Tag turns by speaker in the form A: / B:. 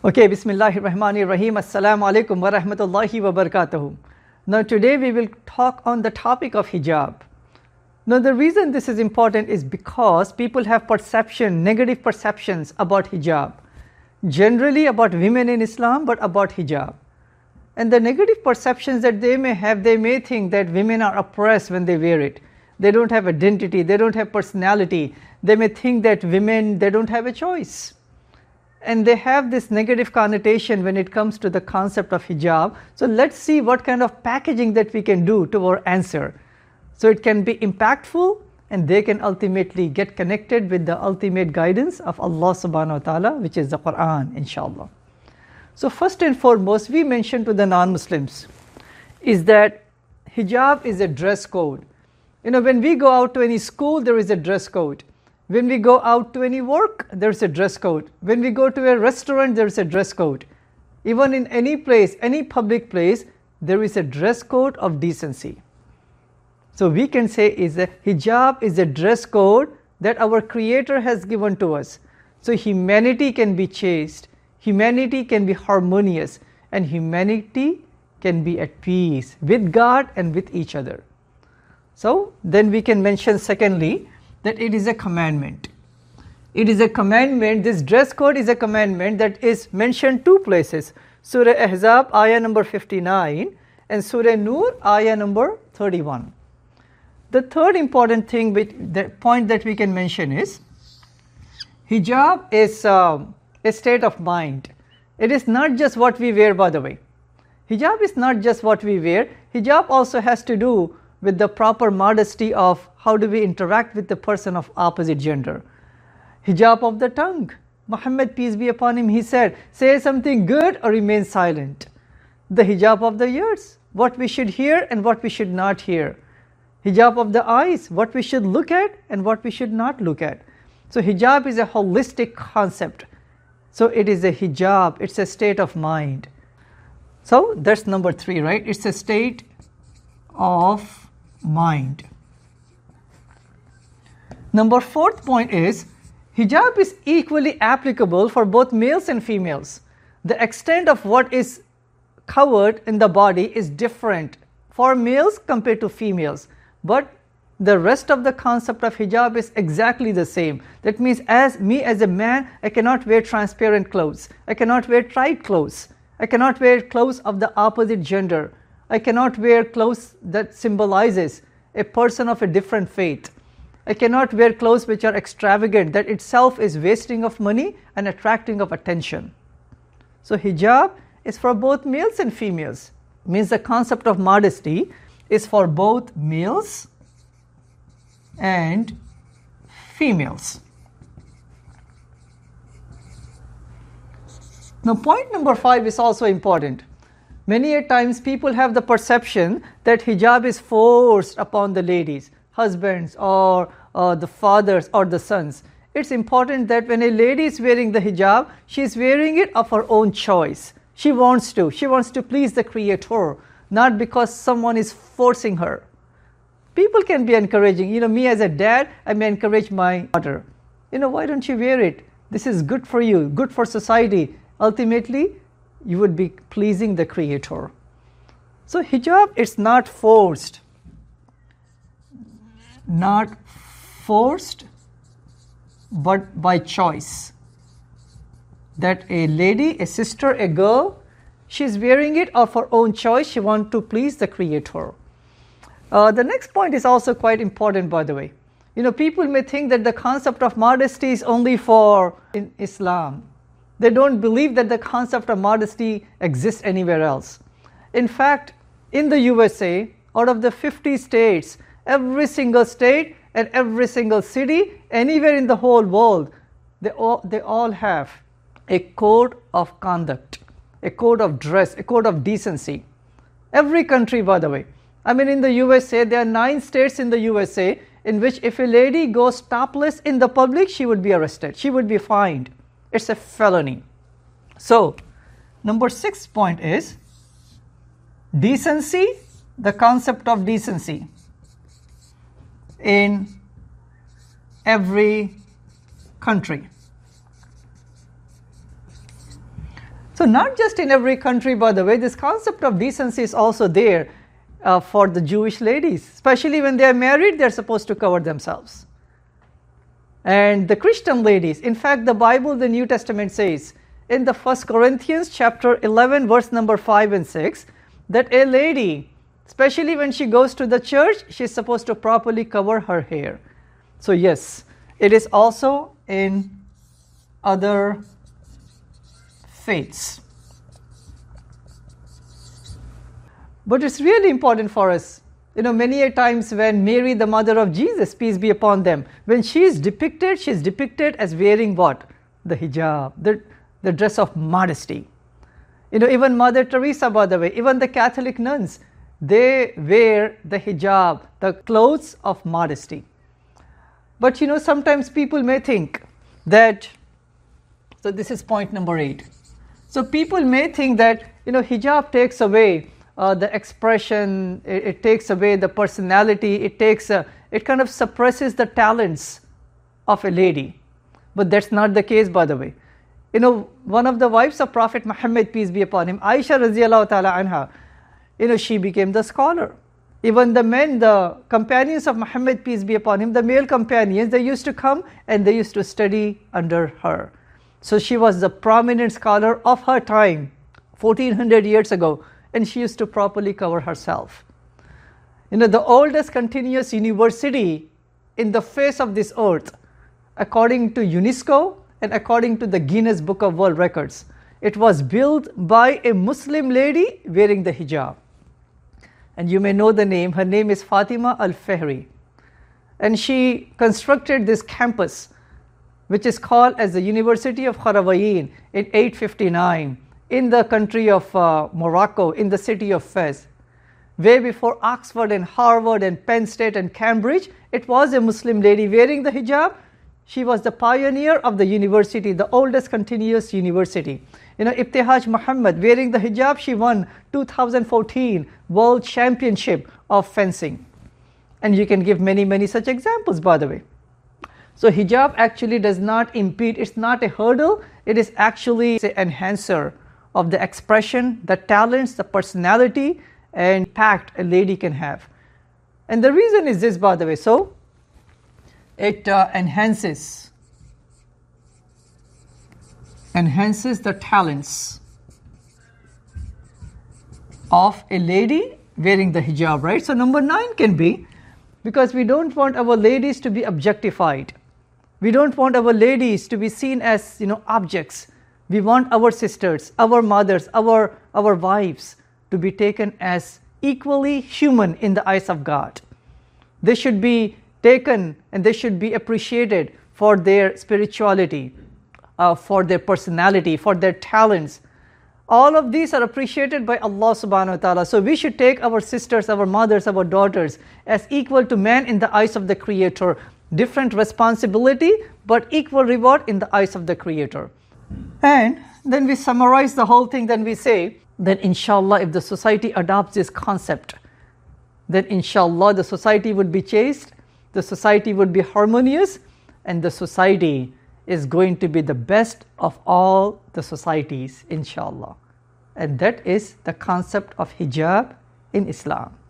A: Okay, Bismillahirrahmanirrahim. Assalamu alaikum wa rahmatullahi wa barakatuhu. Now today we will talk on the topic of hijab. Now the reason this is important is because people have negative perceptions about hijab. Generally about women in Islam, but about hijab. And the negative perceptions that they may have, they may think that women are oppressed when they wear it. They don't have identity, they don't have personality. They may think that women, they don't have a choice. And they have this negative connotation when it comes to the concept of hijab. So let's see what kind of packaging that we can do to our answer. So it can be impactful and they can ultimately get connected with the ultimate guidance of Allah subhanahu wa ta'ala, which is the Quran, inshallah. So first and foremost, we mentioned to the non-Muslims is that hijab is a dress code. You know, when we go out to any school, there is a dress code. When we go out to any work, there's a dress code. When we go to a restaurant, there's a dress code. Even in any place, any public place, there is a dress code of decency. So we can say hijab is a dress code that our Creator has given to us. So humanity can be chaste, humanity can be harmonious, and humanity can be at peace with God and with each other. So then we can mention secondly, that it is a commandment. It is a commandment, this dress code is a commandment that is mentioned two places. Surah Ahzab, ayah number 59 and Surah Nur, ayah number 31. The third important thing, the point that we can mention is, hijab is a state of mind. It is not just what we wear, by the way. Hijab is not just what we wear. Hijab also has to do with the proper modesty of how do we interact with the person of opposite gender. Hijab of the tongue. Muhammad, peace be upon him, he said, say something good or remain silent. The hijab of the ears, what we should hear and what we should not hear. Hijab of the eyes, what we should look at and what we should not look at. So hijab is a holistic concept. So it is a hijab, it's a state of mind. So that's number 3, right? It's a state of mind. Number 4th point is, hijab is equally applicable for both males and females. The extent of what is covered in the body is different for males compared to females, but the rest of the concept of hijab is exactly the same. That means as a man, I cannot wear transparent clothes, I cannot wear tight clothes, I cannot wear clothes of the opposite gender, I cannot wear clothes that symbolizes a person of a different faith. I cannot wear clothes which are extravagant, that itself is wasting of money and attracting of attention. So hijab is for both males and females. Means the concept of modesty is for both males and females. Now point number 5 is also important. Many a times people have the perception that hijab is forced upon the ladies, husbands or the fathers or the sons. It's important that when a lady is wearing the hijab, she is wearing it of her own choice. She wants to please the Creator, not because someone is forcing her. People can be encouraging. You know, me as a dad, I may encourage my daughter. You know, why don't you wear it? This is good for you, good for society. Ultimately, you would be pleasing the Creator. So hijab, it's not forced. Not forced, but by choice. That a lady, a sister, a girl, she's wearing it of her own choice. She wants to please the Creator. The next point is also quite important, by the way. You know, people may think that the concept of modesty is only for in Islam. They don't believe that the concept of modesty exists anywhere else. In fact, in the USA, out of the 50 states, every single state and every single city, anywhere in the whole world, they all have a code of conduct, a code of dress, a code of decency. Every country, by the way. I mean, in the USA, there are 9 states in the USA in which if a lady goes topless in the public, she would be arrested, she would be fined. It's a felony. So, number 6 point is decency, the concept of decency in every country. So not just in every country, by the way, this concept of decency is also there for the Jewish ladies. Especially when they are married, they are supposed to cover themselves. And the Christian ladies, in fact, the Bible, the New Testament says, in the 1 Corinthians chapter 11, verse number 5 and 6, that a lady, especially when she goes to the church, she is supposed to properly cover her hair. So yes, it is also in other faiths. But it's really important for us. Many a times when Mary, the mother of Jesus, peace be upon them, when she is depicted as wearing what? The hijab, the dress of modesty. Even Mother Teresa, by the way, even the Catholic nuns, they wear the hijab, the clothes of modesty. But sometimes people may think that, so this is point number 8. So people may think that, hijab takes away the expression, it takes away the personality, it kind of suppresses the talents of a lady. But that's not the case, by the way. One of the wives of Prophet Muhammad, peace be upon him, Aisha radiallahu ta'ala anha, she became the scholar. Even the men, the companions of Muhammad, peace be upon him, the male companions, they used to come and they used to study under her. So she was the prominent scholar of her time, 1400 years ago, and she used to properly cover herself. The oldest continuous university in the face of this earth, according to UNESCO and according to the Guinness Book of World Records, it was built by a Muslim lady wearing the hijab. And you may know the name, her name is Fatima Al-Fahri. And she constructed this campus, which is called as the University of Qarawiyyin in 859 in the country of Morocco, in the city of Fez. Way before Oxford and Harvard and Penn State and Cambridge, it was a Muslim lady wearing the hijab. She was the pioneer of the university, the oldest continuous university. Ibtihaj Muhammad wearing the hijab, she won 2014 World Championship of Fencing. And you can give many such examples, by the way. So hijab actually does not impede, it's not a hurdle, it is actually an enhancer of the expression, the talents, the personality and impact a lady can have. And the reason is this, by the way, so it enhances the talents of a lady wearing the hijab, right? So number 9 can be, because we don't want our ladies to be objectified. We don't want our ladies to be seen as, objects. We want our sisters, our mothers, our wives to be taken as equally human in the eyes of God. They should be taken and they should be appreciated for their spirituality, for their personality, for their talents. All of these are appreciated by Allah subhanahu wa ta'ala. So we should take our sisters, our mothers, our daughters as equal to man in the eyes of the Creator. Different responsibility, but equal reward in the eyes of the Creator. And then we summarize the whole thing, then we say that inshallah, if the society adopts this concept, then inshallah the society would be chaste, the society would be harmonious, and the society is going to be the best of all the societies, inshallah. And that is the concept of hijab in Islam.